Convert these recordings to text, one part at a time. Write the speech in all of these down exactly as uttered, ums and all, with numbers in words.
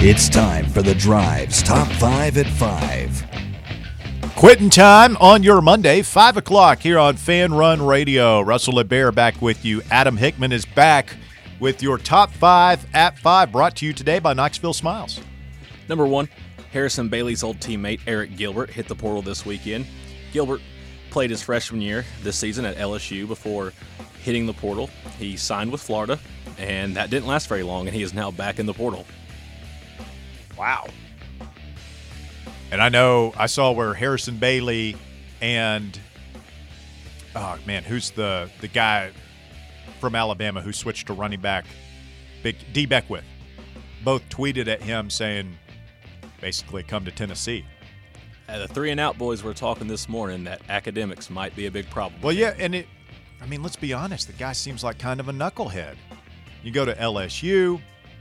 It's time for The Drive's Top five at five. Quitting time on your Monday, five o'clock here on Fan Run Radio. Russell LeBear back with you. Adam Hickman is back with your Top five at five, brought to you today by Knoxville Smiles. Number one, Harrison Bailey's old teammate Eric Gilbert hit the portal this weekend. Gilbert played his freshman year this season at L S U before hitting the portal. He signed with Florida, and that didn't last very long, and he is now back in the portal. Wow. And I know I saw where Harrison Bailey and, oh, man, who's the, the guy from Alabama who switched to running back, Big D. Beckwith, both tweeted at him saying, basically, come to Tennessee. Uh, the three and out boys were talking this morning that academics might be a big problem. Well, yeah, and it, I mean, let's be honest. The guy seems like kind of a knucklehead. You go to L S U,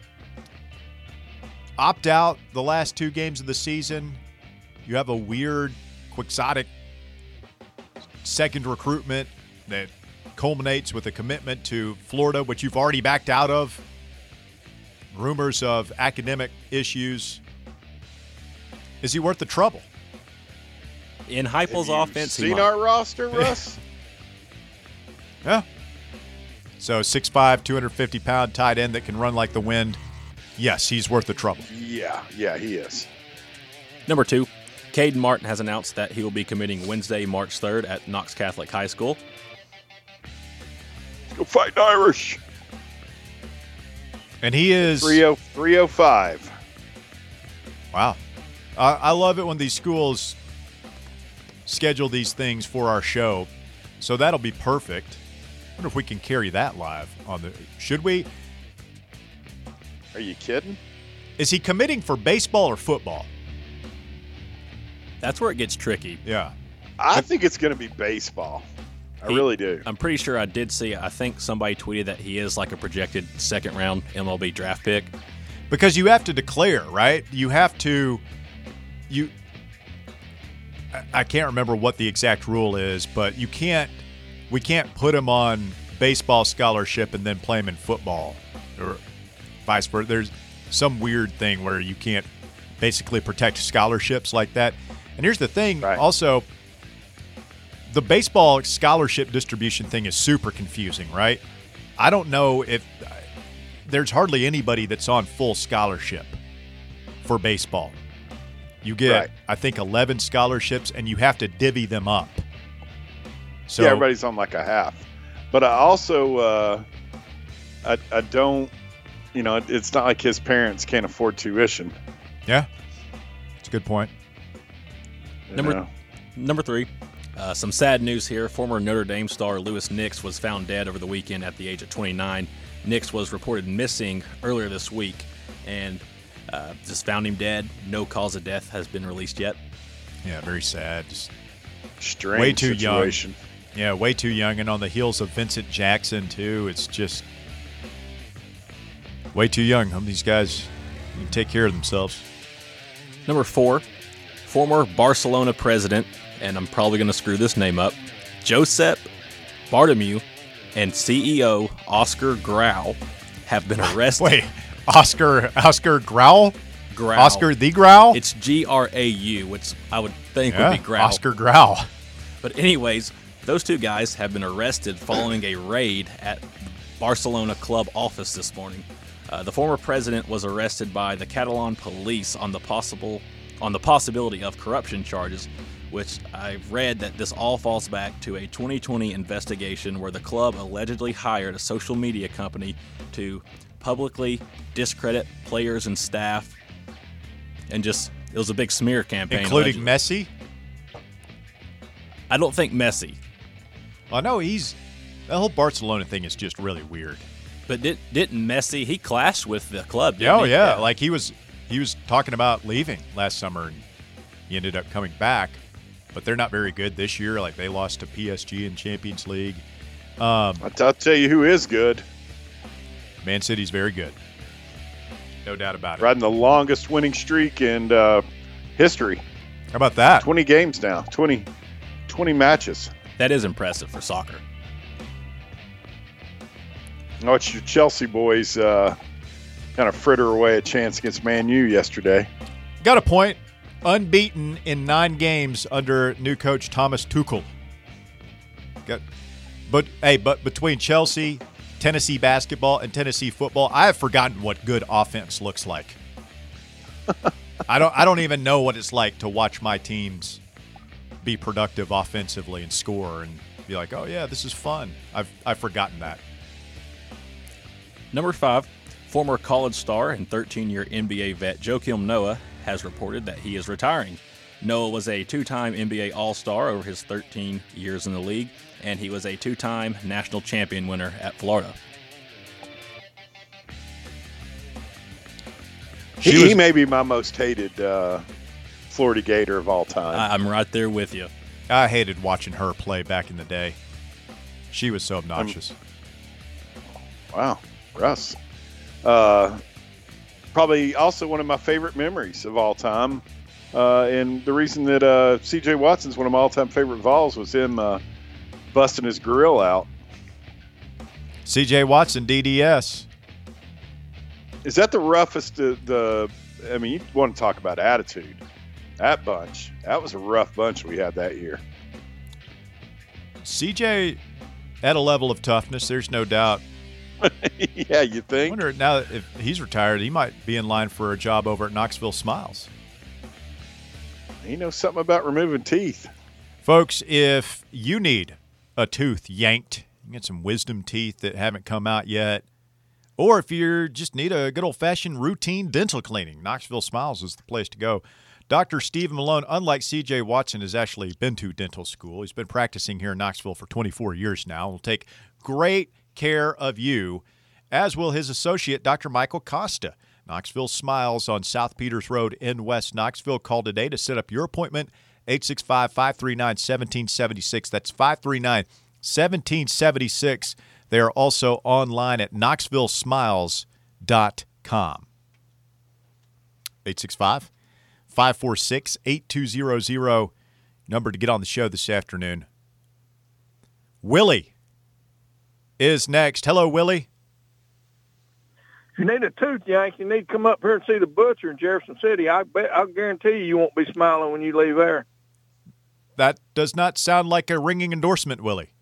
opt out the last two games of the season. You have a weird, quixotic second recruitment that culminates with a commitment to Florida, which you've already backed out of. Rumors of academic issues. Is he worth the trouble? In Heupel's offense, he seen might. our roster, Russ? Yeah. So six five, two hundred fifty pound tight end that can run like the wind. Yes, he's worth the trouble. Yeah, yeah, he is. Number two, Caden Martin has announced that he will be committing Wednesday, March third at Knox Catholic High School. Let's go fight Irish. And he is three oh five. Wow. I, I love it when these schools schedule these things for our show. So that'll be perfect. I wonder if we can carry that live on the – should we? Are you kidding? Is he committing for baseball or football? That's where it gets tricky. Yeah. I think it's going to be baseball. I He- really do. I'm pretty sure I did see, I think somebody tweeted that he is like a projected second round M L B draft pick. Because you have to declare, right? You have to – you. I can't remember what the exact rule is, but you can't – we can't put him on baseball scholarship and then play him in football or vice versa. There's some weird thing where you can't basically protect scholarships like that. And here's the thing, Right. also, the baseball scholarship distribution thing is super confusing, right? I don't know if – there's hardly anybody that's on full scholarship for baseball. You get, Right. I think, eleven scholarships, and you have to divvy them up. So yeah, everybody's on like a half. But I also, uh, I, I don't, you know, it's not like his parents can't afford tuition. yeah, it's a good point. you Number know? number three, uh, some sad news here. Former Notre Dame star Lewis Nix was found dead over the weekend at the age of twenty-nine. Nix was reported missing earlier this week, and uh, just found him dead. No cause of death has been released yet. Yeah, very sad. Just, Strange way too young. situation. yeah, way too young, and on the heels of Vincent Jackson too. It's just way too young. Some of these guys can take care of themselves. Number four, former Barcelona president, and I'm probably going to screw this name up, Josep Bartomeu, and C E O Oscar Grau have been arrested. Wait, Oscar Oscar Grau? Grau. Oscar the Grau? It's G R A U, which I would think yeah, would be Grau. Oscar Grau. But anyways, those two guys have been arrested following a raid at the Barcelona club office this morning. Uh, the former president was arrested by the Catalan police on the possible on the possibility of corruption charges, which I've read that this all falls back to a twenty twenty investigation where the club allegedly hired a social media company to publicly discredit players and staff, and just it was a big smear campaign, Including allegedly. Messi? I don't think Messi. I know he's the whole Barcelona thing is just really weird. But did, didn't Messi, he clashed with the club, didn't Yeah, oh he? yeah, like he was he was talking about leaving last summer, and he ended up coming back. But they're not very good this year. Like they lost to P S G in Champions League. Um, I'll, t- I'll tell you who is good. Man City's very good, no doubt about it. Riding the longest winning streak in uh, history. How about that? twenty games now. twenty, twenty matches. That is impressive for soccer. Oh, it's your Chelsea boys uh, kind of fritter away a chance against Man U yesterday. Got a point. Unbeaten in nine games under new coach Thomas Tuchel. Got, but hey, but between Chelsea, Tennessee basketball, and Tennessee football, I have forgotten what good offense looks like. I don't. I don't even know what it's like to watch my teams be productive offensively and score and be like, oh yeah, this is fun. I've I've forgotten that. Number five, former college star and thirteen-year N B A vet Joakim Noah has reported that he is retiring. Noah was a two-time N B A All-Star over his thirteen years in the league, and he was a two-time national champion winner at Florida. He, was, he may be my most hated uh, Florida Gator of all time. I'm right there with you. I hated watching her play back in the day. She was so obnoxious. Um, wow, Russ. Uh, probably also one of my favorite memories of all time. Uh, and the reason that uh, C J Watson's one of my all-time favorite Vols was him uh, busting his grill out. C J Watson, D D S. Is that the roughest? The, the I mean, you want to talk about attitude. That bunch. That was a rough bunch we had that year. C J at a level of toughness, there's no doubt. Yeah, you think? I wonder now if he's retired, he might be in line for a job over at Knoxville Smiles. He knows something about removing teeth. Folks, if you need a tooth yanked, you get some wisdom teeth that haven't come out yet, or if you just need a good old-fashioned routine dental cleaning, Knoxville Smiles is the place to go. Doctor Stephen Malone, unlike C J Watson, has actually been to dental school. He's been practicing here in Knoxville for twenty-four years now. Will take great care of you, as will his associate, Doctor Michael Costa. Knoxville Smiles on South Peters Road in West Knoxville. Call today to set up your appointment, eight six five, five three nine, one seven seven six. That's five three nine, one seven seven six. They are also online at knoxville smiles dot com. eight six five, five four six, eight two zero zero, number to get on the show this afternoon. Willie is next. Hello, Willie. If you need a tooth yank, you need to come up here and see the butcher in Jefferson City. I bet, I'll guarantee you, you won't be smiling when you leave there. That does not sound like a ringing endorsement, Willie.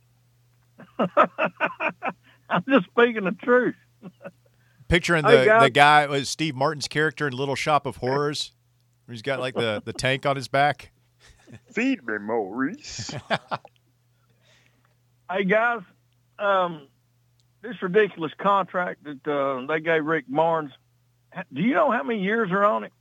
I'm just speaking the truth. Picturing the, hey the guy was Steve Martin's character in Little Shop of Horrors. Where he's got like the, the tank on his back. Feed me, Maurice. Hey, guys. Um, this ridiculous contract that uh, they gave Rick Barnes, do you know how many years are on it?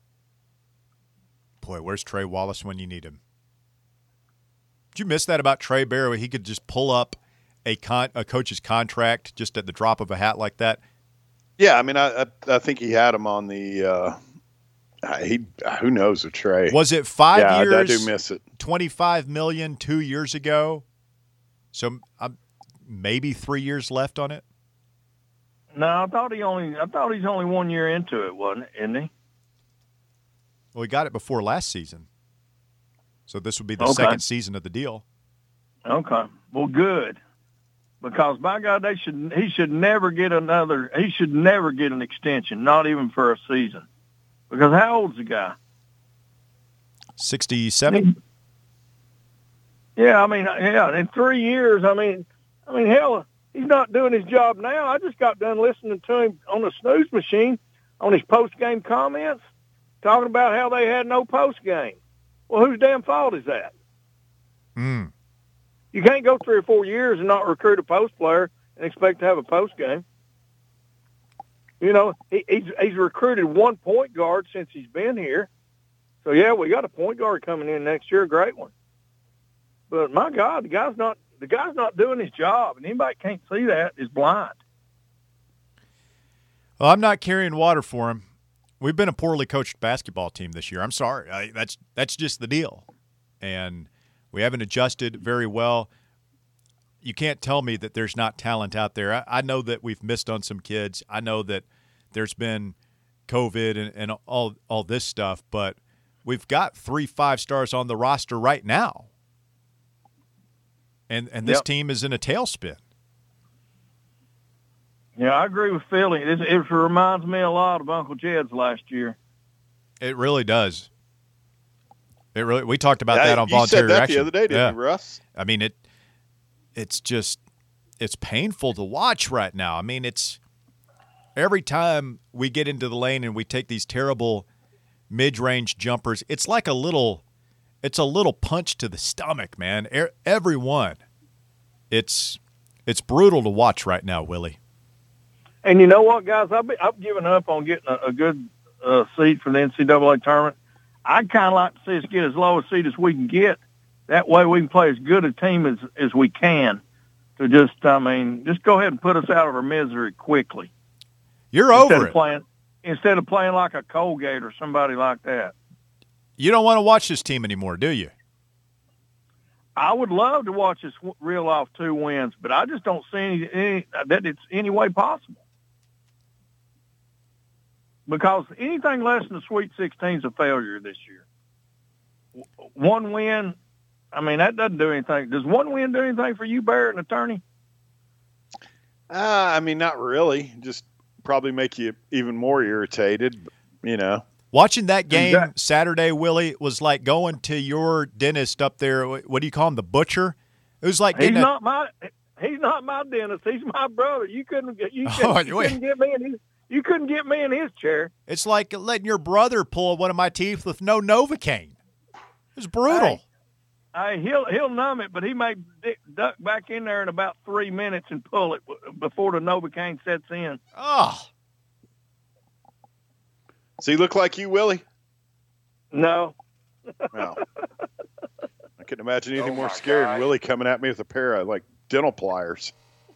Boy, where's Trey Wallace when you need him? Did you miss that about Trey Barrow? He could just pull up a con- a coach's contract just at the drop of a hat like that. Yeah, I mean, I I, I think he had him on the. Uh, he who knows with Trey? Was it five yeah, years? I, I do miss it. Twenty-five million two years ago. So um, maybe three years left on it. No, I thought he only. I thought he's only one year into it, wasn't it? Isn't he? Well, he got it before last season. So this would be the okay. second season of the deal. Okay. Well, good. Because, by God, they should. he should never get another – he should never get an extension, not even for a season. Because how old's the guy? sixty-seven? Yeah, I mean, yeah, in three years, I mean, I mean, hell, he's not doing his job now. I just got done listening to him on the snooze machine on his post-game comments talking about how they had no post-game. Well, whose damn fault is that? Mm. You can't go three or four years and not recruit a post player and expect to have a post game. You know, he, he's he's recruited one point guard since he's been here. So yeah, we got a point guard coming in next year, a great one. But my God, the guy's not the guy's not doing his job, and anybody can't see that is blind. Well, I'm not carrying water for him. We've been a poorly coached basketball team this year. I'm sorry. I, that's that's just the deal. And we haven't adjusted very well. You can't tell me that there's not talent out there. I, I know that we've missed on some kids. I know that there's been COVID and, and all all this stuff, but we've got three five stars on the roster right now. And and this yep. team is in a tailspin. Yeah, I agree with Philly. It, it reminds me a lot of Uncle Jed's last year. It really does. It really. We talked about Yeah, that on you voluntary said that reaction the other day, didn't yeah. you, Russ? I mean, it. It's just, it's painful to watch right now. I mean, it's every time we get into the lane and we take these terrible mid-range jumpers. It's like a little, it's a little punch to the stomach, man. Every one. It's, it's brutal to watch right now, Willie. And you know what, guys? I've, been, I've given up on getting a, a good uh, seed for the N C double A tournament. I'd kind of like to see us get as low a seed as we can get. That way we can play as good a team as, as we can to just, I mean, just go ahead and put us out of our misery quickly. You're instead over of it. Playing, instead of playing like a Colgate or somebody like that. You don't want to watch this team anymore, do you? I would love to watch us reel off two wins, but I just don't see any, any that it's any way possible. Because anything less than the Sweet sixteen is a failure this year. One win, I mean, that doesn't do anything. Does one win do anything for you, Barrett, an attorney? Uh, I mean, not really. Just probably make you even more irritated, you know. Watching that game Exactly. Saturday, Willie, was like going to your dentist up there. What do you call him, the butcher? It was like He's getting a, not my he's not my dentist. He's my brother. You couldn't get you, couldn't, Oh, you wait. couldn't get me in his you couldn't get me in his chair. It's like letting your brother pull one of my teeth with no Novocaine. It was brutal. Hey. Hey, he'll he'll numb it, but he may dick, duck back in there in about three minutes and pull it before the Novocaine sets in. Oh, Does he look like you, Willie? No. No. I couldn't imagine anything Oh, more my scary than God. Willie coming at me with a pair of, like, dental pliers.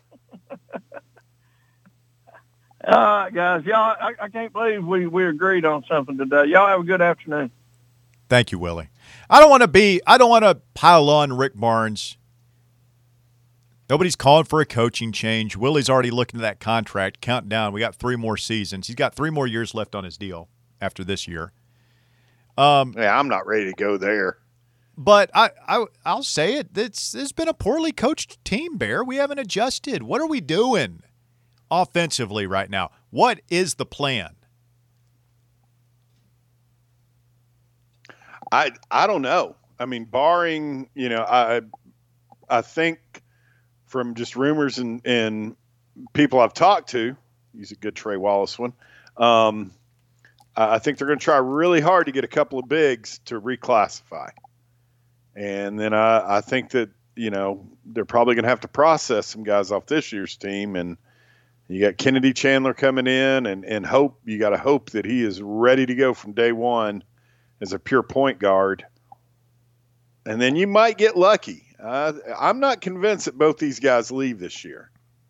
All right, guys. Y'all, I, I can't believe we, we agreed on something today. Y'all have a good afternoon. thank you, Willie. I don't want to be. I don't want to pile on Rick Barnes. Nobody's calling for a coaching change. Willie's already looking at that contract, counting down. We got three more seasons. He's got three more years left on his deal after this year. Um, Yeah, I'm not ready to go there. But I, I, I'll say it. It's, it's been a poorly coached team, Bear. We haven't adjusted. What are we doing offensively right now? What is the plan? I I don't know. I mean, barring, you know, I I think from just rumors and, and people I've talked to, use a good Trey Wallace one, um, I think they're going to try really hard to get a couple of bigs to reclassify. And then I, I think that, you know, they're probably going to have to process some guys off this year's team. And you got Kennedy Chandler coming in and, and hope, you got to hope that he is ready to go from day one as a pure point guard. And then you might get lucky. Uh, I'm not convinced that both these guys leave this year.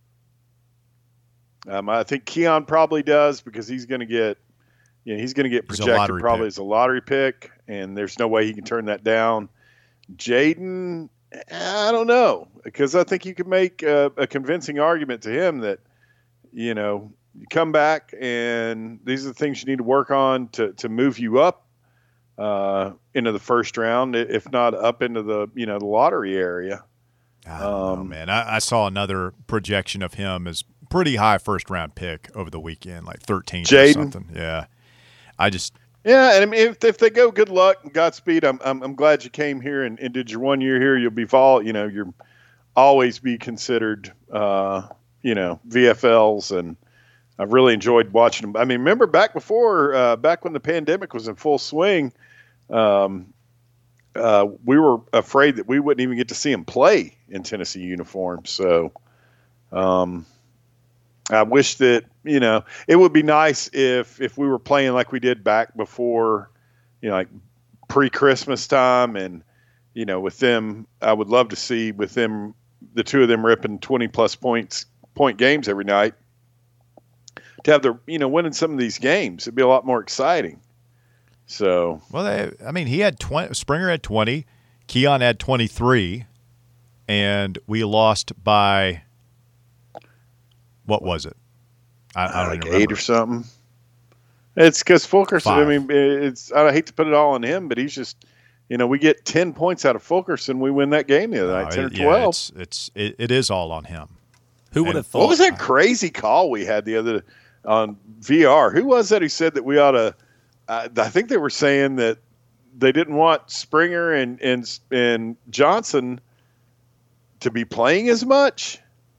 Um, I think Keon probably does because he's going to get, you know, he's going to get He's a projected lottery probably pick. as a lottery pick, and there's no way he can turn that down. Jaden, I don't know, because I think you could make a, a convincing argument to him that, you know, you come back and these are the things you need to work on to, to move you up uh, into the first round, if not up into the, you know, the lottery area. I don't know, Um, man. I, I saw another projection of him as pretty high first round pick over the weekend, like thirteen or Jaden? something. Yeah. I just, Yeah, and I mean, if if they go, good luck and Godspeed. I'm I'm, I'm glad you came here and, and did your one year here. You'll be fall, you know, you're always be considered, uh, you know, V F Ls, and I've really enjoyed watching them. I mean, remember back before, uh, back when the pandemic was in full swing, um, uh, we were afraid that we wouldn't even get to see them play in Tennessee uniforms. So, um, I wish that, you know, it would be nice if, if we were playing like we did back before, you know, like pre-Christmas time. And, you know, with them, I would love to see with them, the two of them ripping twenty plus points, point games every night, to have the, you know, winning some of these games. It'd be a lot more exciting. So, well, they, I mean, he had twenty, Springer had twenty, Keon had twenty-three, and we lost by, what was it? I, I don't like even eight remember. or something. It's because Fulkerson, I Five. mean, it's, I hate to put it all on him, but he's just, you know, we get ten points out of Fulkerson. We win that game the other No, night, ten it- or yeah, twelve. it's, it's, it, it is all on him. Who would And have thought? What was that crazy call we had the other on V R? Who was that who said that we ought to? Uh, I think they were saying that they didn't want Springer and and and Johnson to be playing as much.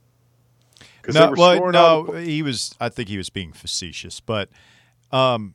No, well, no, he was. I think he was being facetious, but um,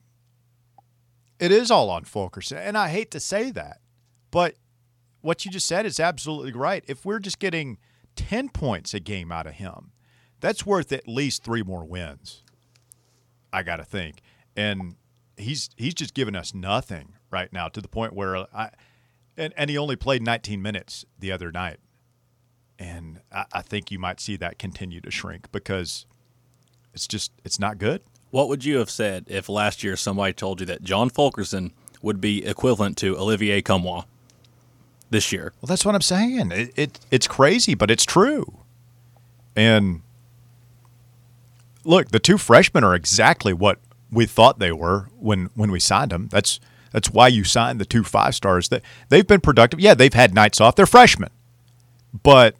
it is all on Fulkerson, and I hate to say that, but what you just said is absolutely right. If we're just getting ten points a game out of him, that's worth at least three more wins. I got to think, and he's he's just giving us nothing right now to the point where I, and and he only played nineteen minutes the other night. And I think you might see that continue to shrink because it's just it's not good. What would you have said if last year somebody told you that John Fulkerson would be equivalent to Olivier Comeau this year? Well, that's what I'm saying. It, it it's crazy, but it's true. And look, the two freshmen are exactly what we thought they were when, when we signed them. That's that's why you signed the two five stars. That they've been productive. Yeah, they've had nights off. They're freshmen, but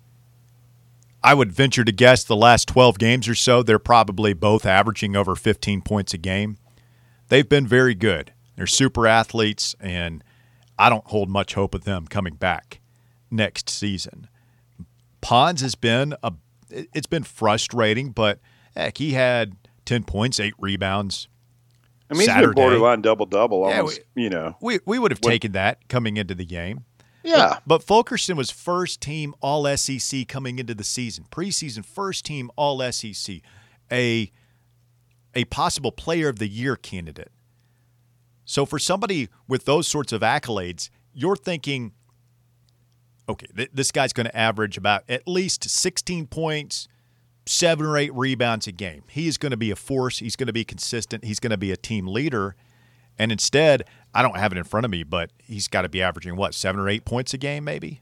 I would venture to guess the last twelve games or so, they're probably both averaging over fifteen points a game. They've been very good. They're super athletes, and I don't hold much hope of them coming back next season. Pons has been a it's been frustrating, but heck, he had ten points, eight rebounds. I mean, Saturday. he's been borderline double-double Yeah, almost, we, you know. We we would have What- taken that coming into the game. Yeah. But, but Fulkerson was first team All S E C coming into the season. Preseason first team All S E C. A a possible player of the year candidate. So for somebody with those sorts of accolades, you're thinking, okay, th- this guy's going to average about at least sixteen points, seven or eight rebounds a game. He is going to be a force. He's going to be consistent. He's going to be a team leader. And instead, I don't have it in front of me, but he's got to be averaging, what, seven or eight points a game maybe?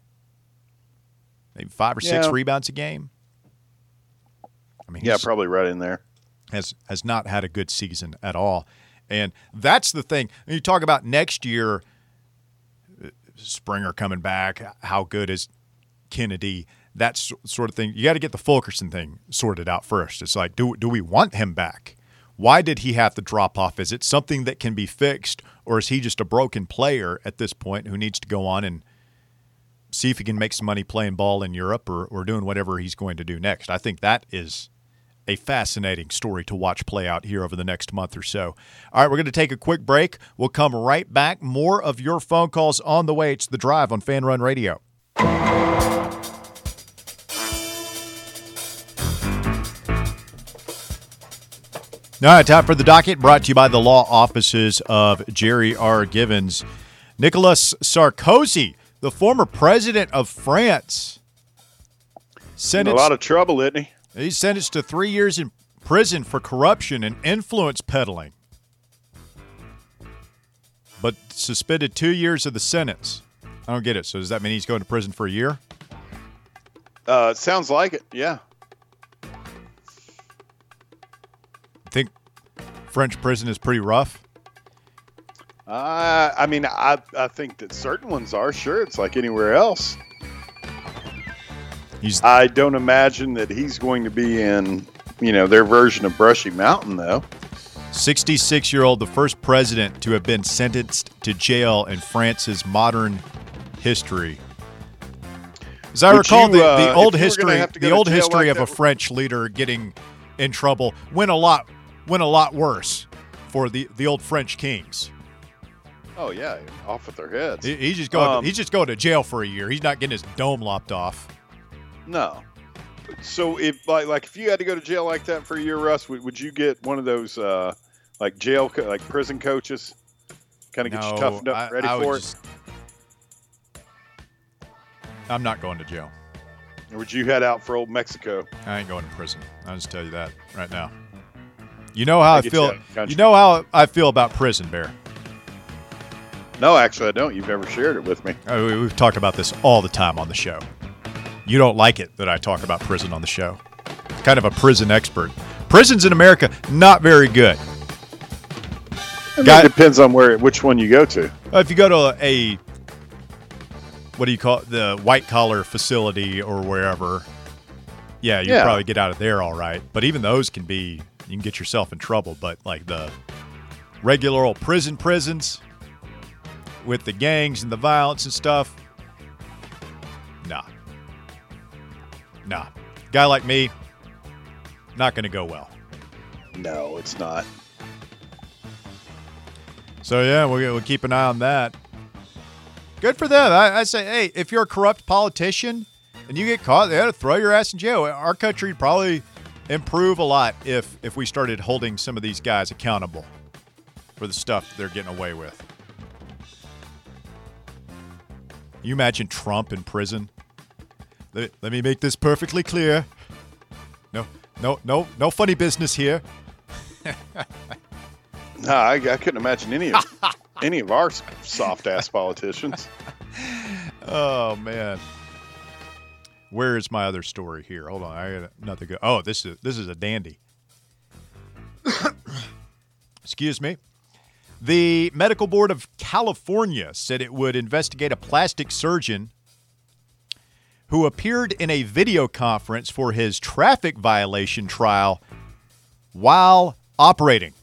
Maybe five or six Yeah. rebounds a game? I mean, Yeah, he's- probably right in there. has has not had a good season at all. And that's the thing. When you talk about next year, Springer coming back, how good is Kennedy, that s- sort of thing. You got to get the Fulkerson thing sorted out first. It's like, do do we want him back? Why did he have to drop off? Is it something that can be fixed, or is he just a broken player at this point who needs to go on and see if he can make some money playing ball in Europe or, or doing whatever he's going to do next? I think that is a fascinating story to watch play out here over the next month or so. All right, we're going to take a quick break. We'll come right back. More of your phone calls on the way. It's The Drive on Fan Run Radio. All right, time for the docket, brought to you by the law offices of Jerry R. Givens. Nicolas Sarkozy, the former president of France, In sentenced, a lot of trouble, isn't he? he's sentenced to three years in prison for corruption and influence peddling, but suspended two years of the sentence. I don't get it. So does that mean he's going to prison for a year? Uh, sounds like it, yeah. Think French prison is pretty rough? Uh, I mean, I, I think that certain ones are, sure. It's like anywhere else. He's I don't imagine that he's going to be in, you know, their version of Brushy Mountain, though. sixty-six-year-old, the first president to have been sentenced to jail in France's modern history. As I Would recall, you, the, uh, the if old you were gonna history, have to go the to old jail history like of a that- French leader getting in trouble went a lot went a lot worse for the, the old French kings. Oh, yeah, off with their heads. He, he's just going. Um, he's just going to jail for a year. He's not getting his dome lopped off. No. So if like like if you had to go to jail like that for a year, Russ, would, would you get one of those uh, like jail co- like prison coaches, kind of get you toughened up, I- and ready I would for just- I'm not going to jail. it? Or would you head out for old Mexico? I ain't going to prison. I'll just tell you that right now. You know how I, I get feel. you out of the country. You know how I feel about prison, Bear. No, actually, I don't. You've never shared it with me. Uh, we- We've talked about this all the time on the show. You don't like it that I talk about prison on the show. Kind of a prison expert. Prisons in America, not very good. It Guy- depends on where which one you go to. Uh, If you go to a, what do you call it, the white collar facility or wherever, yeah, you Yeah. probably get out of there all right. But even those can be, you can get yourself in trouble. But like the regular old prison prisons with the gangs and the violence and stuff, nah. Nah. Guy like me, not going to go well. No, it's not. So, yeah, we'll, we'll keep an eye on that. Good for them. I, I say, hey, if you're a corrupt politician and you get caught, they ought to throw your ass in jail. Our country would probably improve a lot if, if we started holding some of these guys accountable for the stuff they're getting away with. You imagine Trump in prison? Let, let me make this perfectly clear. No, no, no, no funny business here. Nah, I, I couldn't imagine any of any of our soft ass politicians. Oh man, where is my other story here? Hold on, I got another go. Oh, this is this is a dandy. Excuse me. The Medical Board of California said it would investigate a plastic surgeon who appeared in a video conference for his traffic violation trial while operating.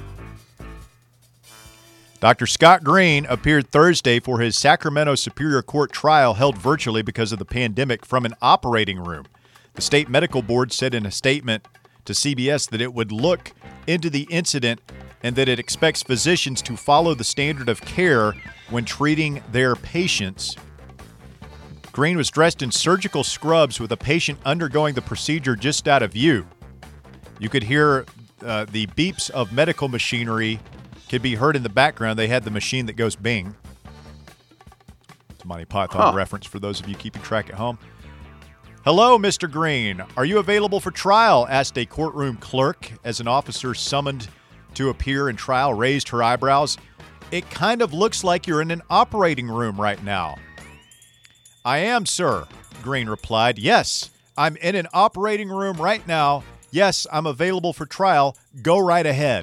Doctor Scott Green appeared Thursday for his Sacramento Superior Court trial held virtually because of the pandemic from an operating room. The state medical board said in a statement to C B S that it would look into the incident and that it expects physicians to follow the standard of care when treating their patients. Green was dressed in surgical scrubs with a patient undergoing the procedure just out of view. You could hear uh, the beeps of medical machinery could be heard in the background. They had the machine that goes bing. It's a Monty Python Huh. reference for those of you keeping track at home. Hello, Mister Green. Are you available for trial? Asked a courtroom clerk as an officer summoned to appear in trial raised her eyebrows. It kind of looks like you're in an operating room right now. I am, sir, Green replied. Yes, I'm in an operating room right now. Yes, I'm available for trial. Go right ahead.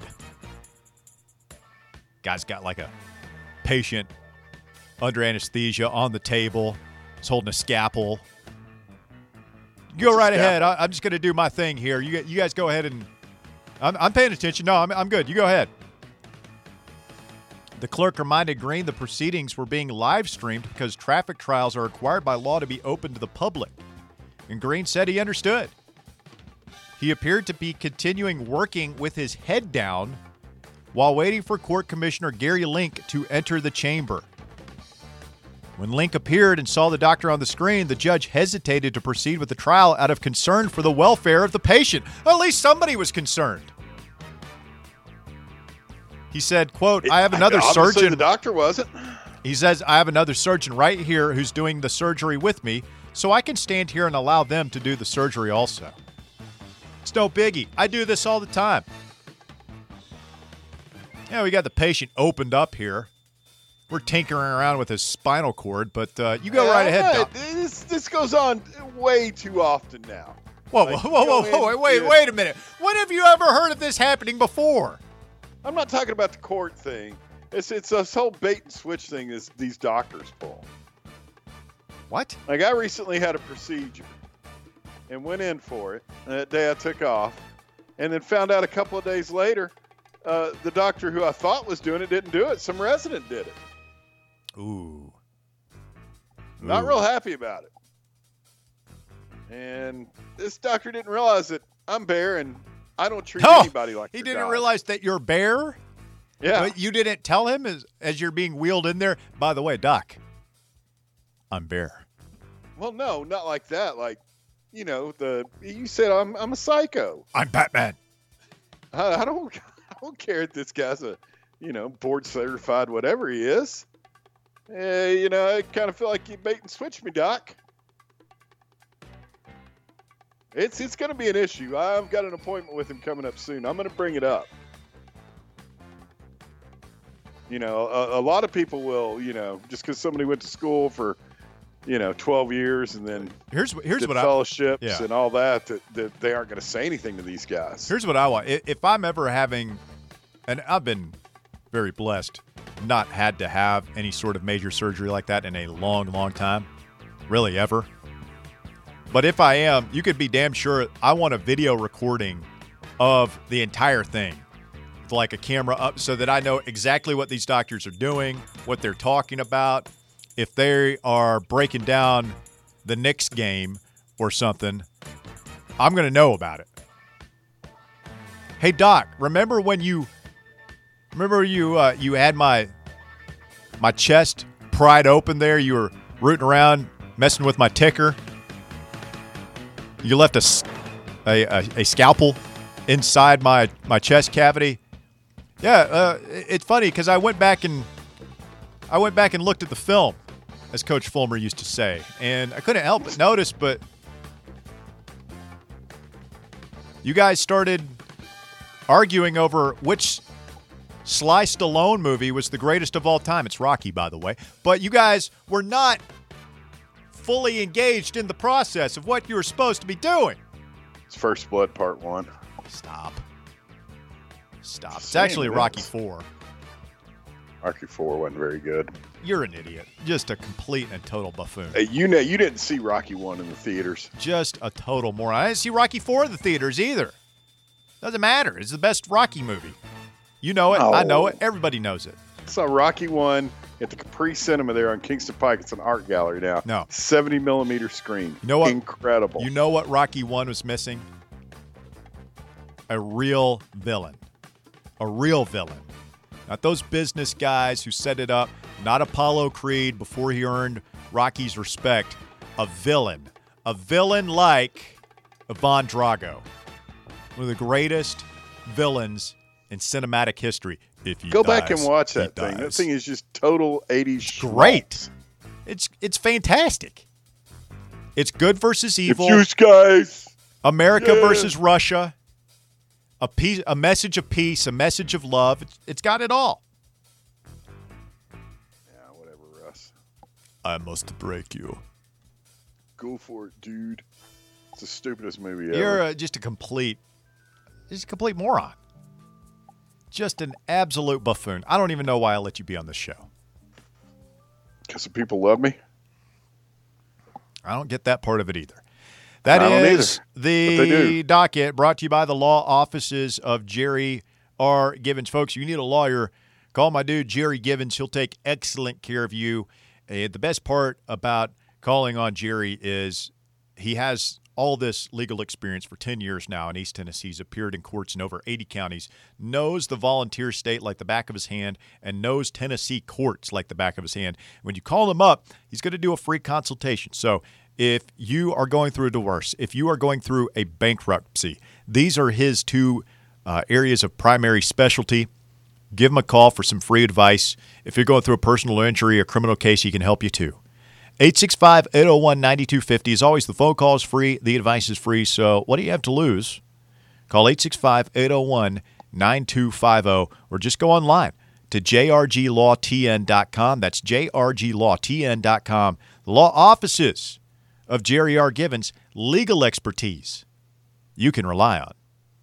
Guy's got like a patient under anesthesia on the table. He's holding a scalpel. Go What's a right ahead. scalpel? I, I'm just going to do my thing here. You, you guys go ahead and... I'm, I'm paying attention. No, I'm, I'm good. You go ahead. The clerk reminded Green the proceedings were being live streamed because traffic trials are required by law to be open to the public. And Green said he understood. He appeared to be continuing working with his head down while waiting for Court Commissioner Gary Link to enter the chamber. When Link appeared and saw the doctor on the screen, the judge hesitated to proceed with the trial out of concern for the welfare of the patient. At least somebody was concerned. He said, quote, I have another Obviously surgeon. The doctor wasn't. He says, I have another surgeon right here who's doing the surgery with me, so I can stand here and allow them to do the surgery also. It's no biggie. I do this all the time. Yeah, we got the patient opened up here. We're tinkering around with his spinal cord, but uh, you go right ahead, Hey, Doc. This, this goes on way too often now. Whoa, Like, whoa, you whoa, go whoa, whoa, in, wait, you- wait a minute. When have you ever heard of this happening before? I'm not talking about the court thing. It's it's this whole bait and switch thing is these doctors pull. What? Like I recently had a procedure and went in for it. And that day I took off, and then found out a couple of days later, uh, the doctor who I thought was doing it didn't do it. Some resident did it. Ooh. Not Ooh. real happy about it. And this doctor didn't realize that I'm Bear and I don't treat Oh, anybody like He your didn't God. realize that you're Bear? Yeah. But you didn't tell him as, as you're being wheeled in there? By the way, Doc, I'm Bear. Well, no, not like that. Like, you know, the you said I'm I'm a psycho. I'm Batman. I, I don't I don't care if this guy's a, you know, board certified whatever he is. Uh, you know, I kind of feel like you bait and switch me, Doc. It's it's going to be an issue. I've got an appointment with him coming up soon. I'm going to bring it up. You know, a, a lot of people will, you know, just because somebody went to school for, you know, twelve years and then Here's here's did what I fellowships yeah. and all that, that, that they aren't going to say anything to these guys. here's what I want. I- If I'm ever having, and I've been very blessed, not had to have any sort of major surgery like that in a long, long time, really ever. But if I am, you could be damn sure I want a video recording of the entire thing, with like a camera up, so that I know exactly what these doctors are doing, what they're talking about. If they are breaking down the Knicks game or something, I'm going to know about it. Hey, Doc, remember when you remember you uh, you had my my chest pried open there? You were rooting around, messing with my ticker. You left a, a, a, a scalpel inside my, my chest cavity. Yeah, uh, it's funny because I went back and I went back and looked at the film, as Coach Fulmer used to say, and I couldn't help but notice. But you guys started arguing over which Sly Stallone movie was the greatest of all time. It's Rocky, by the way. But you guys were not fully engaged in the process of what you were supposed to be doing. It's First Blood Part One. Stop. Stop. It's Saying actually this. Rocky Four. Rocky Four wasn't very good. You're an idiot. Just a complete and total buffoon. Hey, you know, you didn't see Rocky One in the theaters. Just a total moron. I didn't see Rocky Four in the theaters either. Doesn't matter. It's the best Rocky movie. You know it. Oh. I know it. Everybody knows it. Saw Rocky One at the Capri Cinema there on Kingston Pike. It's an art gallery now. No. seventy millimeter screen. You know what? Incredible. You know what Rocky One was missing? A real villain. A real villain. Not those business guys who set it up. Not Apollo Creed before he earned Rocky's respect. A villain. A villain like Ivan Drago. One of the greatest villains in cinematic history. If he Go dies, back and watch he that thing. That dies. thing is just total eighties Great. schmaltz. It's it's fantastic. It's good versus evil. It's you guys. America Yeah. versus Russia. A peace, a message of peace, a message of love. It's, it's got it all. Yeah, whatever, Russ. I must break you. Go for it, dude. It's the stupidest movie You're ever. uh, just a complete, just a complete moron. Just an absolute buffoon. I don't even know why I let you be on this show. Because the people love me. I don't get that part of it either. That I don't is either, but they the do. docket brought to you by the law offices of Jerry R. Givens. Folks, you need a lawyer, call my dude Jerry Givens. He'll take excellent care of you. Uh, the best part about calling on Jerry is he has all this legal experience for ten years now in East Tennessee. He's appeared in courts in over eighty counties, knows the volunteer state like the back of his hand, and knows Tennessee courts like the back of his hand. When you call him up, he's going to do a free consultation. So if you are going through a divorce, if you are going through a bankruptcy, these are his two uh, areas of primary specialty. Give him a call for some free advice. If you're going through a personal injury, a criminal case, he can help you too. eight six five, eight oh one, nine two five oh. As always, the phone call is free. The advice is free. So what do you have to lose? Call eight six five, eight oh one, nine two five oh or just go online to j r g law t n dot com. That's j r g law t n dot com. The law offices of Jerry R. Givens, legal expertise you can rely on.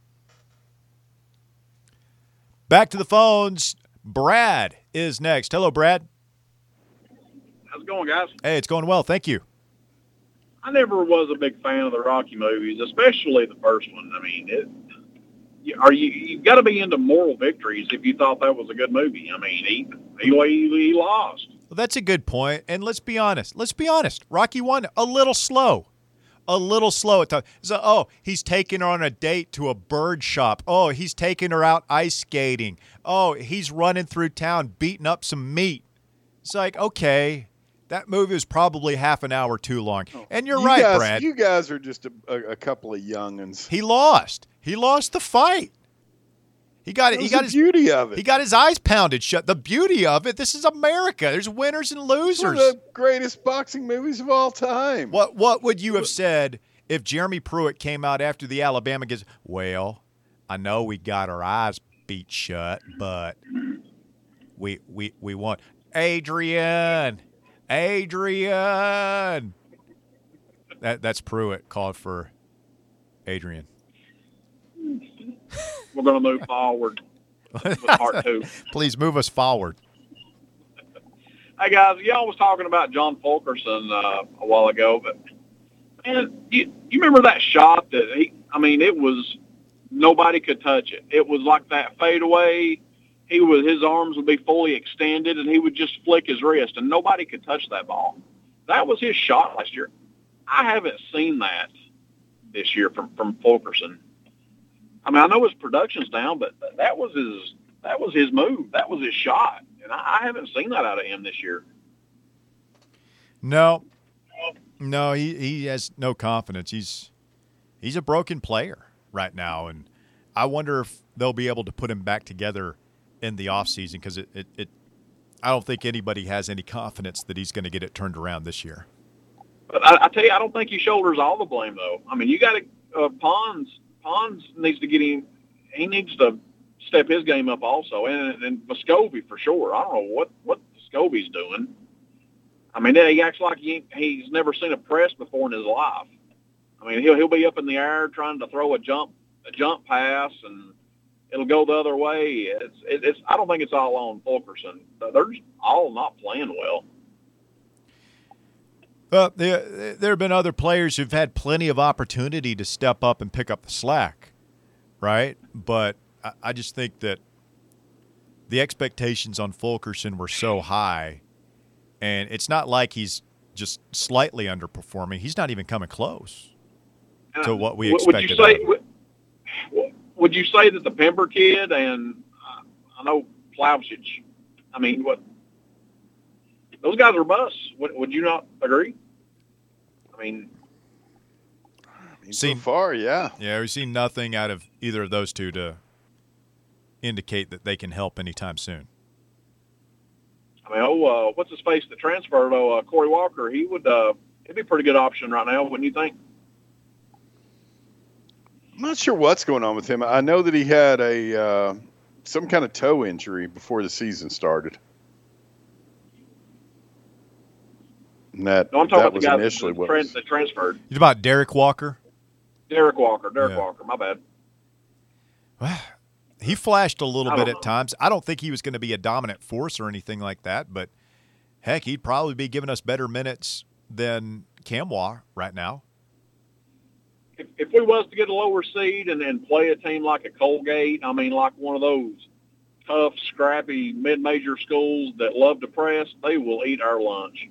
Back to the phones. Brad is next. Hello, Brad. How's it going, guys? Hey, it's going well. Thank you. I never was a big fan of the Rocky movies, especially the first one. I mean, it, you- are you you've got to be into moral victories if you thought that was a good movie. I mean, he he, he lost. Well, that's a good point. And let's be honest. Let's be honest. Rocky one, a little slow. A little slow at times. So, oh, he's taking her on a date to a bird shop. Oh, he's taking her out ice skating. Oh, he's running through town beating up some meat. It's like, okay, that movie was probably half an hour too long. And you're You right, guys, Brad. You guys are just a, a, a couple of youngins. He lost. He lost the fight. He got it. That He was got the his beauty of it. He got his eyes pounded shut. The beauty of it. This is America. There's winners and It's one losers. of the greatest boxing movies of all time. What What would you have said if Jeremy Pruitt came out after the Alabama game? Well, I know we got our eyes beat shut, but we we we won. Adrian, Adrian. That that's Pruitt called for Adrian. We're going to move forward with part two. Please move us forward. Hey, guys, y'all was talking about John Fulkerson uh, a while ago, but And you, you remember that shot that he, I mean, it was, nobody could touch it. It was like that fadeaway. He was, his arms would be fully extended and he would just flick his wrist and nobody could touch that ball. That was his shot last year. I haven't seen that this year from, from Fulkerson. I mean, I know his production's down, but that was his, that was his move. That was his shot. And I, I haven't seen that out of him this year. No, no, he, he has no confidence. He's, he's a broken player right now. And I wonder if they'll be able to put him back together in the offseason because it, it, it, I don't think anybody has any confidence that he's going to get it turned around this year. But I, I tell you, I don't think he shoulders all the blame, though. I mean, you got to uh, Pons. Pons needs to get him. He needs to step his game up also, and and Vescovi for sure. I don't know what what Vescovi's doing. I mean, he acts like he he's never seen a press before in his life. I mean, he'll he'll be up in the air trying to throw a jump a jump pass, and it'll go the other way. It's it, it's. I don't think it's all on Fulkerson. They're just all not playing well. Well, there, there have been other players who've had plenty of opportunity to step up and pick up the slack, right? But I, I just think that the expectations on Fulkerson were so high, and it's not like he's just slightly underperforming. He's not even coming close to what we expected. Would you say, would, would you say that the Pember kid and uh, I know Plavsic, I mean, what those guys are busts? Would, would you not agree? I mean, I mean seen, so far, yeah. Yeah, we've seen nothing out of either of those two to indicate that they can help anytime soon. I mean, oh, uh, what's his face that transferred? Oh, uh, Corey Walker. He would. Uh, he'd be a pretty good option right now, wouldn't you think? I'm not sure what's going on with him. I know that he had a uh, some kind of toe injury before the season started. And that, no, I'm talking that about was the guy initially that, what trans, was. that transferred. You about Derek Walker? Derek Walker. Derek Yeah. Walker. My bad. Well, he flashed a little I bit don't at know. times. I don't think he was going to be a dominant force or anything like that, but heck, he'd probably be giving us better minutes than Camwa right now. If, if we was to get a lower seed and then play a team like a Colgate, I mean, like one of those tough, scrappy mid-major schools that love to press, they will eat our lunch.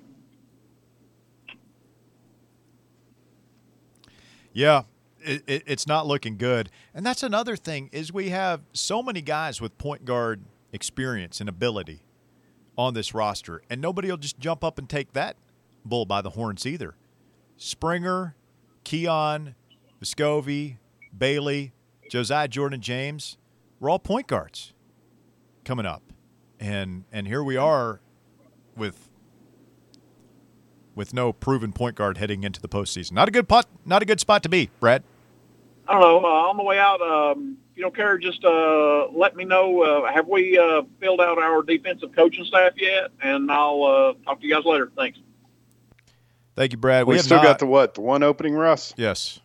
Yeah, it, it, it's not looking good. And that's another thing is we have so many guys with point guard experience and ability on this roster, and nobody will just jump up and take that bull by the horns either. Springer, Keon, Vescovi, Bailey, Josiah Jordan-James, we're all point guards coming up. And and here we are with with no proven point guard heading into the postseason. Not a good pot, not a good spot to be, Brad. I don't know. Uh, on the way out, um, if you don't care, just uh, let me know. Uh, have we uh, filled out our defensive coaching staff yet? And I'll uh, talk to you guys later. Thanks. Thank you, Brad. We, have still not, got the what? The one opening, Russ? Yes.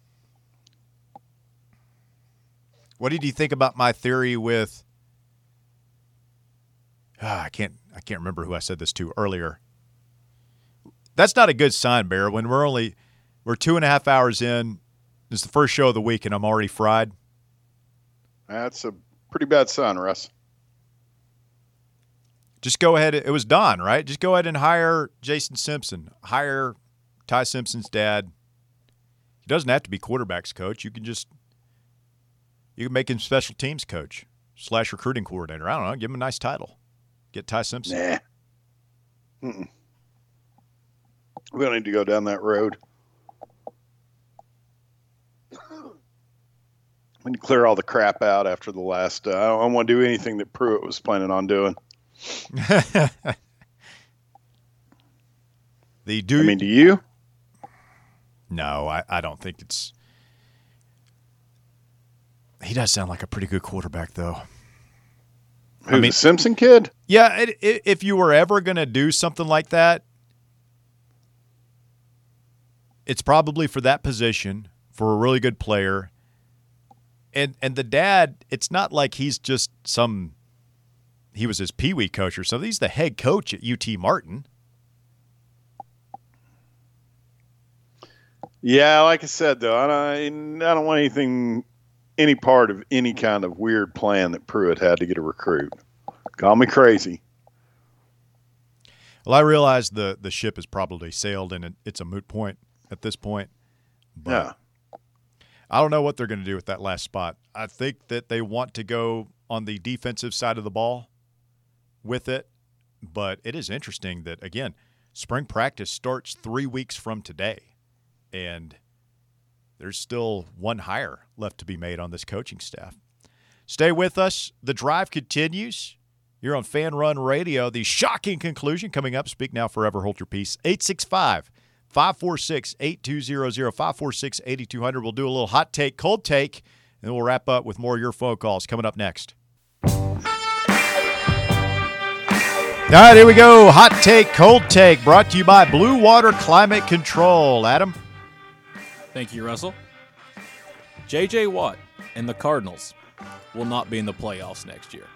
What did you think about my theory with ah, I can't I can't remember who I said this to earlier. That's not a good sign, Bear, when we're only we're two and a half hours in. It's the first show of the week and I'm already fried. That's a pretty bad sign, Russ. Just go ahead. It was Don, right? Just go ahead and hire Jason Simpson. Hire Ty Simpson's dad. He doesn't have to be quarterbacks coach. You can just you can make him special teams coach slash recruiting coordinator. I don't know. Give him a nice title. Get Ty Simpson. Nah. Mm-mm. We don't need to go down that road. We need to clear all the crap out after the last. Uh, I don't, don't want to do anything that Pruitt was planning on doing. the dude. I mean, do you? No, I, I don't think it's. He does sound like a pretty good quarterback, though. Who, I mean, the Simpson kid? Yeah, it, it, if you were ever going to do something like that, it's probably for that position, for a really good player. And and the dad, it's not like he's just some – he was his peewee coach or something. He's the head coach at U T Martin. Yeah, like I said, though, I don't, I don't want anything, any part of any kind of weird plan that Pruitt had to get a recruit. Call me crazy. Well, I realize the, the ship has probably sailed and it, it's a moot point at this point. But Yeah. I don't know what they're going to do with that last spot. I think that they want to go on the defensive side of the ball with it. But it is interesting that, again, spring practice starts three weeks from today. And there's still one hire left to be made on this coaching staff. Stay with us. The drive continues. You're on Fan Run Radio. The shocking conclusion coming up. Speak now, forever hold your peace. eight six five, five four six, eight two zero zero, five four six, eight two zero zero. We'll do a little hot take, cold take, and then we'll wrap up with more of your phone calls coming up next. All right, here we go. Hot take, cold take, brought to you by Blue Water Climate Control. Adam? Thank you, Russell. J J. Watt and the Cardinals will not be in the playoffs next year.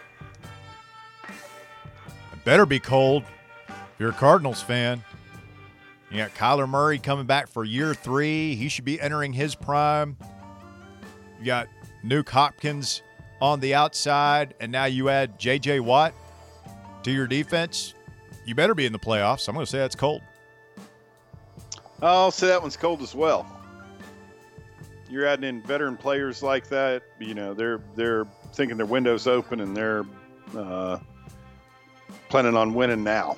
It better be cold if you're a Cardinals fan. You got Kyler Murray coming back for year three. He should be entering his prime. You got Nuke Hopkins on the outside, and now you add J J. Watt to your defense. You better be in the playoffs. I'm going to say that's cold. I'll say that one's cold as well. You're adding in veteran players like that. You know, they're they're thinking their window's open and they're uh, planning on winning now.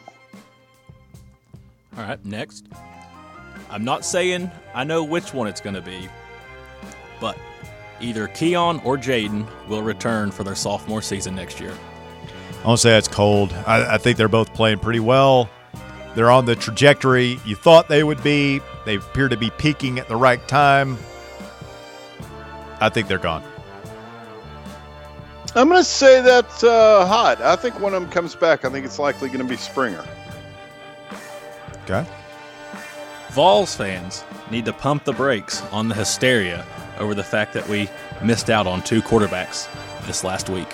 All right, next. I'm not saying I know which one it's going to be, but either Keon or Jaden will return for their sophomore season next year. I won't say that's cold. I, I think they're both playing pretty well. They're on the trajectory you thought they would be. They appear to be peaking at the right time. I think they're gone. I'm going to say that's uh, hot. I think one of them comes back. I think it's likely going to be Springer. Okay. Vols fans need to pump the brakes on the hysteria over the fact that we missed out on two quarterbacks this last week.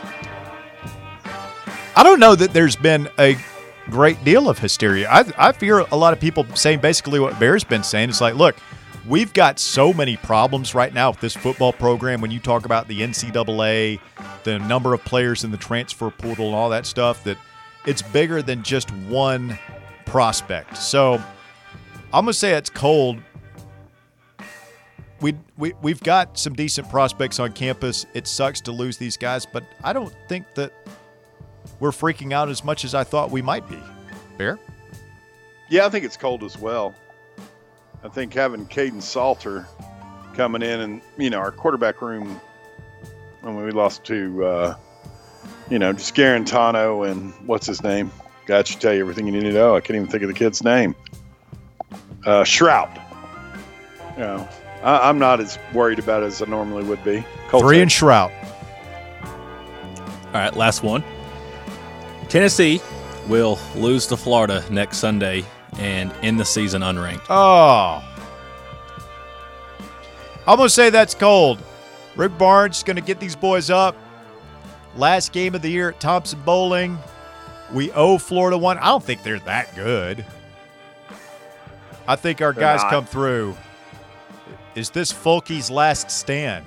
I don't know that there's been a great deal of hysteria. I, I fear a lot of people saying basically what Bear's been saying. It's like, look, we've got so many problems right now with this football program. When you talk about the N C double A, the number of players in the transfer portal and all that stuff, that it's bigger than just one prospect. So I'm going to say it's cold. We, we, we've got some decent prospects on campus. It sucks to lose these guys, but I don't think that we're freaking out as much as I thought we might be. Bear? Yeah, I think it's cold as well. I think having Caden Salter coming in and, you know, our quarterback room, when we lost to, uh, you know, just Garantano and what's his name? God should tell you everything you need to know. I can't even think of the kid's name. Uh, Shroud. You know, I, I'm not as worried about it as I normally would be. Cold Three take. and Shroud. All right, last one. Tennessee will lose to Florida next Sunday and end the season unranked. Oh. I'm going to say that's cold. Rick Barnes is going to get these boys up. Last game of the year at Thompson Bowling. We owe Florida one. I don't think they're that good. I think our They're guys not. come through. Is this Fulke's last stand?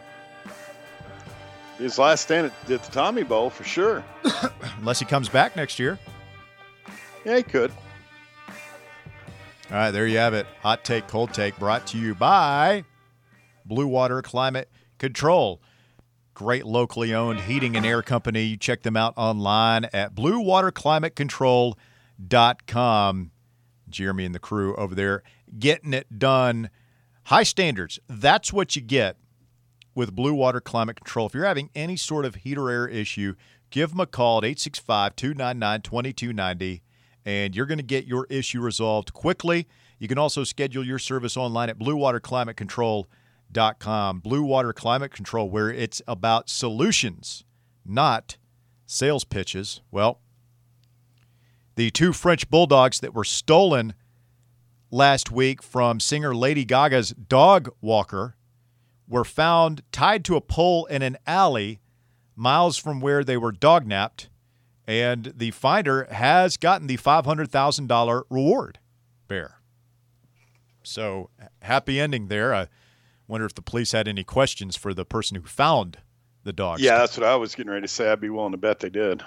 His last stand at, at the Tommy Bowl for sure. Unless he comes back next year. Yeah, he could. All right, there you have it. Hot take, cold take, brought to you by Blue Water Climate Control. Great locally owned heating and air company. You check them out online at blue water climate control dot com. Jeremy and the crew over there getting it done. High standards. That's what you get with Blue Water Climate Control. If you're having any sort of heat or air issue, give them a call at eight six five, two nine nine, two two nine zero, and you're going to get your issue resolved quickly. You can also schedule your service online at blue water climate control dot com. Blue Water Climate Control, where it's about solutions, not sales pitches. Well, the two French bulldogs that were stolen last week from singer Lady Gaga's dog walker were found tied to a pole in an alley miles from where they were dognapped, and the finder has gotten the five hundred thousand dollars reward. Bear. So happy ending there. I wonder if the police had any questions for the person who found the dogs. Yeah, that's what I was getting ready to say. I'd be willing to bet they did.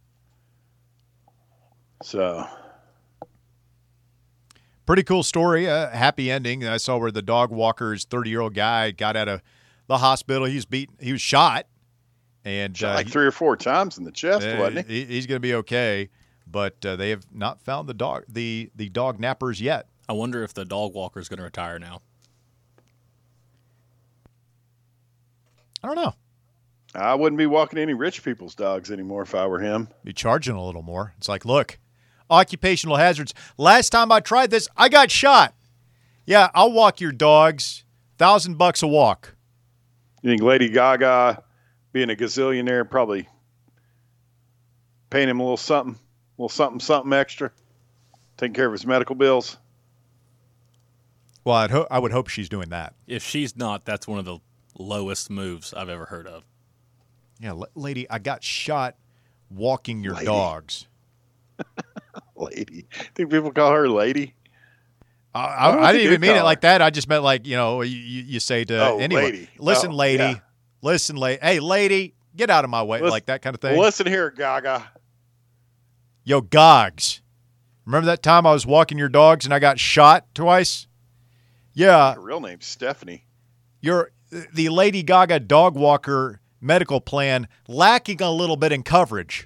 So, pretty cool story. Uh, happy ending. I saw where the dog walker's thirty-year-old guy got out of the hospital. He was beaten. He was shot, and shot uh, like three or four times in the chest, uh, wasn't he? he he's going to be okay. But uh, they have not found the dog the the dog nappers yet. I wonder if the dog walker is going to retire now. I don't know. I wouldn't be walking any rich people's dogs anymore if I were him. Be charging a little more. It's like, look, occupational hazards. Last time I tried this, I got shot. Yeah, I'll walk your dogs. Thousand bucks a walk. You think Lady Gaga, being a gazillionaire, probably paying him a little something, a little something, something extra, taking care of his medical bills? Well, I'd ho- I would hope she's doing that. If she's not, that's one of the lowest moves I've ever heard of. Yeah, l- lady, I got shot walking your Lady. dogs. Lady. Think people call her lady? I, I I, don't know I if didn't you even do mean it call like that. I just meant like, you know, you, you say to Oh, anyone, lady. listen, Oh, lady, yeah. listen, lady, hey, lady, get out of my way, Listen- like that kind of thing. Well, listen here, Gaga. Yo, Gogs, remember that time I was walking your dogs and I got shot twice? Yeah, Her real name's Stephanie. you're the Lady Gaga dog walker medical plan lacking a little bit in coverage.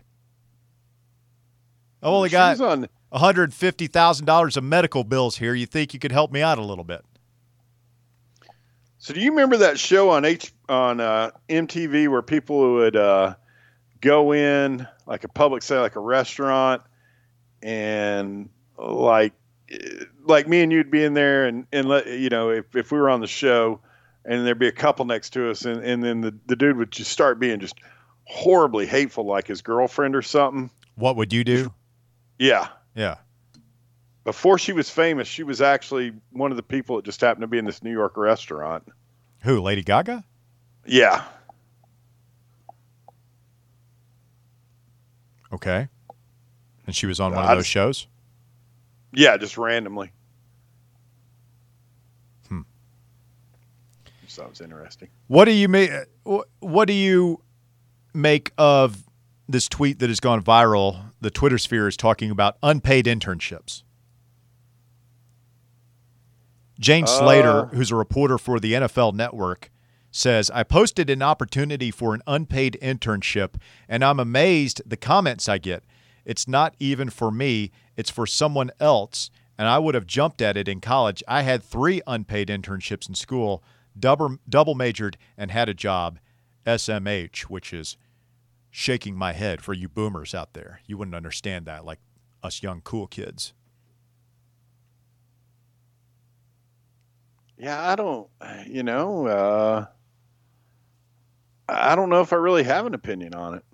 I only She got was on. one hundred fifty thousand dollars of medical bills here. You think you could help me out a little bit? So do you remember that show on H on uh, M T V where people would uh, go in like a public, say like a restaurant, and like like me and you'd be in there, and and let you know if, if we were on the show, and there'd be a couple next to us, and, and then the, the dude would just start being just horribly hateful, like his girlfriend or something. What would you do? Yeah. Yeah. Before she was famous, she was actually one of the people that just happened to be in this New York restaurant. Who, Lady Gaga? Yeah. Okay. And she was on one I of those just- shows? Yeah, just randomly. Hmm. So that was interesting. What do you make what do you make of this tweet that has gone viral? The Twitter sphere is talking about unpaid internships. Jane Slater, Uh. who's a reporter for the N F L Network, says, I posted an opportunity for an unpaid internship, and I'm amazed the comments I get. It's not even for me. It's for someone else, and I would have jumped at it in college. I had three unpaid internships in school, double, double majored, and had a job. S M H, which is shaking my head for you boomers out there. You wouldn't understand that, like us young cool kids. Yeah, I don't, you know, uh, I don't know if I really have an opinion on it.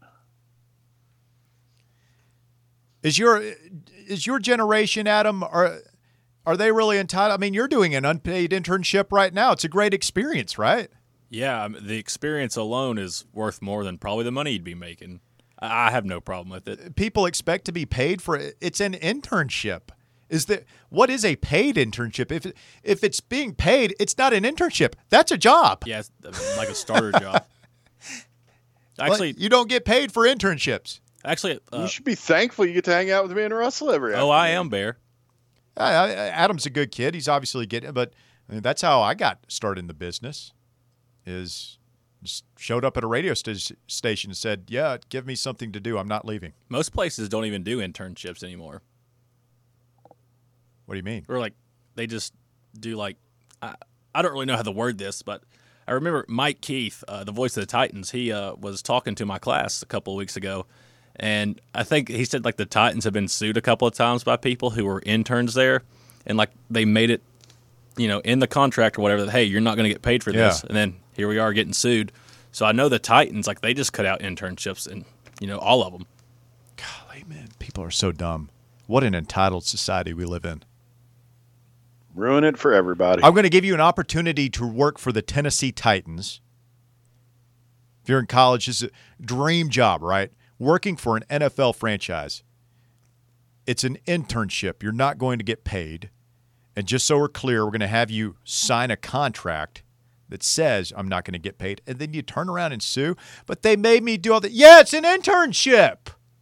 Is your is your generation, Adam, are are they really entitled? I mean, you're doing an unpaid internship right now. It's a great experience, right? Yeah, I mean, the experience alone is worth more than probably the money you'd be making. I I have no problem with it. People expect to be paid for it. It's an internship. Is that what is a paid internship? If it, if it's being paid, it's not an internship. That's a job. Yeah, it's like a starter job. Actually, Like, you don't get paid for internships. actually, uh, You should be thankful you get to hang out with me and Russell every oh, I afternoon. am Bear. I, I, Adam's a good kid. He's obviously getting, but I mean, that's how I got started in the business. Is just showed up at a radio st- station and said, "Yeah, give me something to do. I'm not leaving." Most places don't even do internships anymore. What do you mean? Or like they just do like I, I don't really know how to word this, but I remember Mike Keith, uh, the voice of the Titans. He uh, was talking to my class a couple of weeks ago, and I think he said like the Titans have been sued a couple of times by people who were interns there, and like they made it, you know, in the contract or whatever that hey, you're not going to get paid for this, Yeah. and then here we are getting sued. So I know the Titans like they just cut out internships and you know all of them. Golly, man, people are so dumb. What an entitled society we live in. Ruin it for everybody. I'm going to give you an opportunity to work for the Tennessee Titans. If you're in college, it's a dream job, right? Working for an N F L franchise. It's an internship. You're not going to get paid. And just so we're clear, we're going to have you sign a contract that says I'm not going to get paid. And then you turn around and sue. But they made me do all that. Yeah, it's an internship.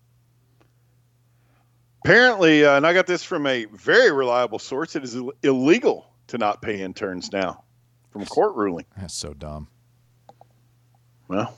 Apparently, uh, and I got this from a very reliable source, it is Ill- illegal to not pay interns now from a court ruling. That's so dumb. Well,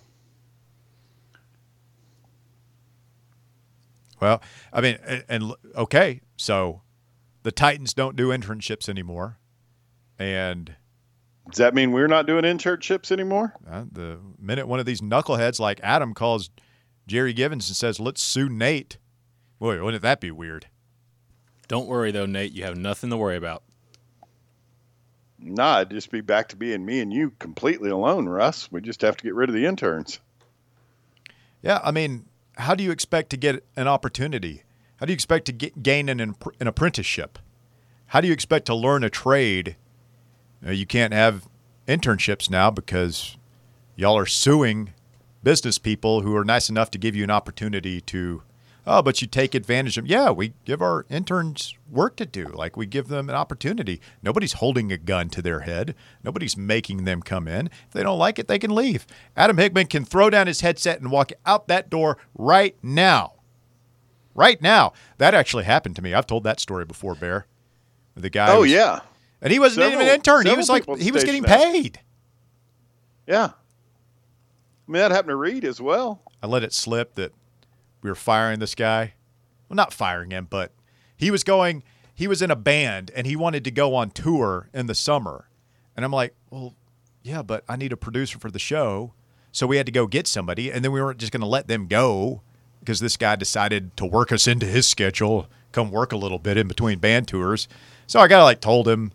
Well, I mean, and, and okay, so the Titans don't do internships anymore. And does that mean we're not doing internships anymore? uh, the minute one of these knuckleheads like Adam calls Jerry Givens and says, let's sue Nate, boy, wouldn't that be weird? Don't worry, though, Nate. You have nothing to worry about. Nah, it'd just be back to being me and you completely alone, Russ. We just have to get rid of the interns. Yeah, I mean, how do you expect to get an opportunity? How do you expect to get, gain an, an apprenticeship? How do you expect to learn a trade? You know, you can't have internships now because y'all are suing business people who are nice enough to give you an opportunity to, oh, but you take advantage of them. Yeah, we give our interns work to do. Like, we give them an opportunity. Nobody's holding a gun to their head. Nobody's making them come in. If they don't like it, they can leave. Adam Hickman can throw down his headset and walk out that door right now. Right now. That actually happened to me. I've told that story before, Bear. The guy Oh, was, yeah. And he wasn't Several- even an intern. He several was like, people at the he was station getting have. paid. Yeah. I mean, that happened to Reed as well. I let it slip that we were firing this guy. Well, not firing him, but he was going, he was in a band and he wanted to go on tour in the summer. And I'm like, well, yeah, but I need a producer for the show. So we had to go get somebody. And then we weren't just going to let them go because this guy decided to work us into his schedule, come work a little bit in between band tours. So I kind of like told him.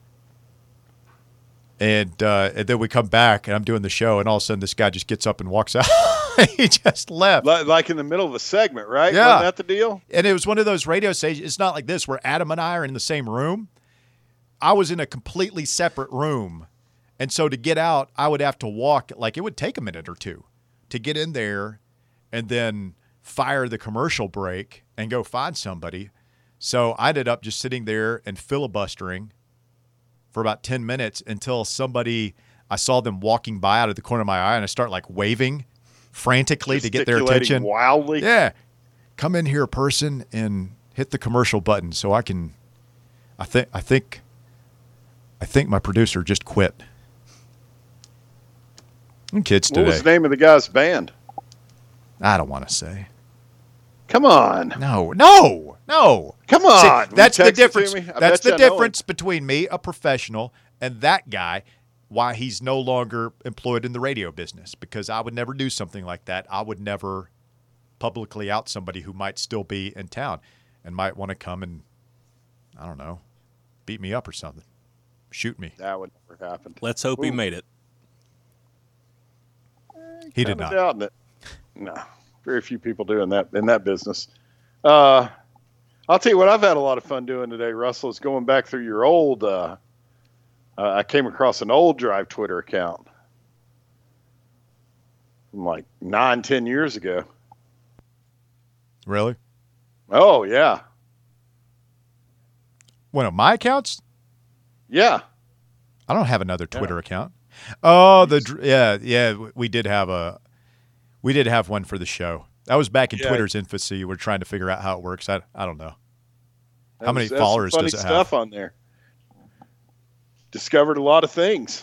And, uh, and then we come back and I'm doing the show and all of a sudden this guy just gets up and walks out. He just left. Like, like in the middle of a segment, right? Yeah. Wasn't that the deal? And it was one of those radio stations. It's not like this where Adam and I are in the same room. I was in a completely separate room. And so to get out, I would have to walk. Like, it would take a minute or two to get in there and then fire the commercial break and go find somebody. So I ended up just sitting there and filibustering for about ten minutes until somebody, I saw them walking by out of the corner of my eye and I start like waving frantically to get their Gesticulating attention. wildly. Yeah. Come in here, person, and hit the commercial button so I can I think I think I think my producer just quit. And kids What today. was the name of the guy's band? I don't want to say. Come on. No, no, no. Come See, on. Will you that's the text it to difference. me? I That's bet you the I know difference between me, a professional, and that guy. Why he's no longer employed in the radio business, because I would never do something like that. I would never publicly out somebody who might still be in town and might want to come and, I don't know, beat me up or something, shoot me. That would never happen. Let's hope he Ooh. made it. He did Kinda not. doubting it. No, very few people doing that in that business. Uh, I'll tell you what I've had a lot of fun doing today, Russell, is going back through your old uh, – Uh, I came across an old Drive Twitter account from like nine, ten years ago. Really? Oh, yeah. One of my accounts? Yeah. I don't have another Twitter account. Oh, the dr- yeah, yeah. We did have a, we did have one for the show. That was back in Yeah. Twitter's infancy. We're trying to figure out how it works. I I don't know. That How many was- that's some followers funny does it stuff have? on there. Discovered a lot of things.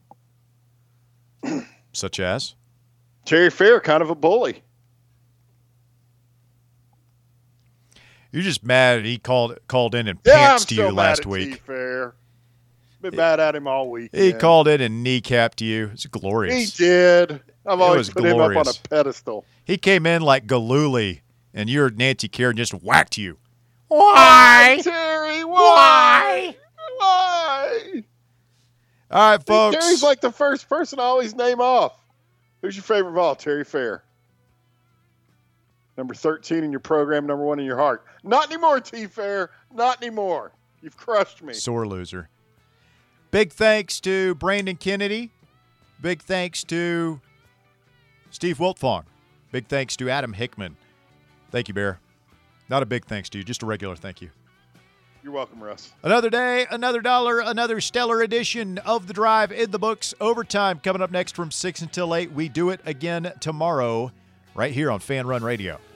Such as? Terry Fair, kind of a bully. You're just mad he called called in and Yeah, I'm pantsed so you mad last at T week. Fair. Been mad at him all week. He called in and kneecapped you. It's He glorious. did. I've It always was put him up on glorious. a pedestal. He came in like Galooly, and you're Nancy Kerr and just whacked you. Why? Terry, why? Why? All right, folks. Terry's like the first person I always name off. Who's your favorite of all? Terry Fair. Number thirteen in your program, number one in your heart. Not anymore, T Fair. Not anymore. You've crushed me. Sore loser. Big thanks to Brandon Kennedy. Big thanks to Steve Wiltfong. Big thanks to Adam Hickman. Thank you, Bear. Not a big thanks to you, just a regular thank you. You're welcome, Russ. Another day, another dollar, another stellar edition of The Drive in the books. Overtime coming up next from six until eight. We do it again tomorrow right here on Fan Run Radio.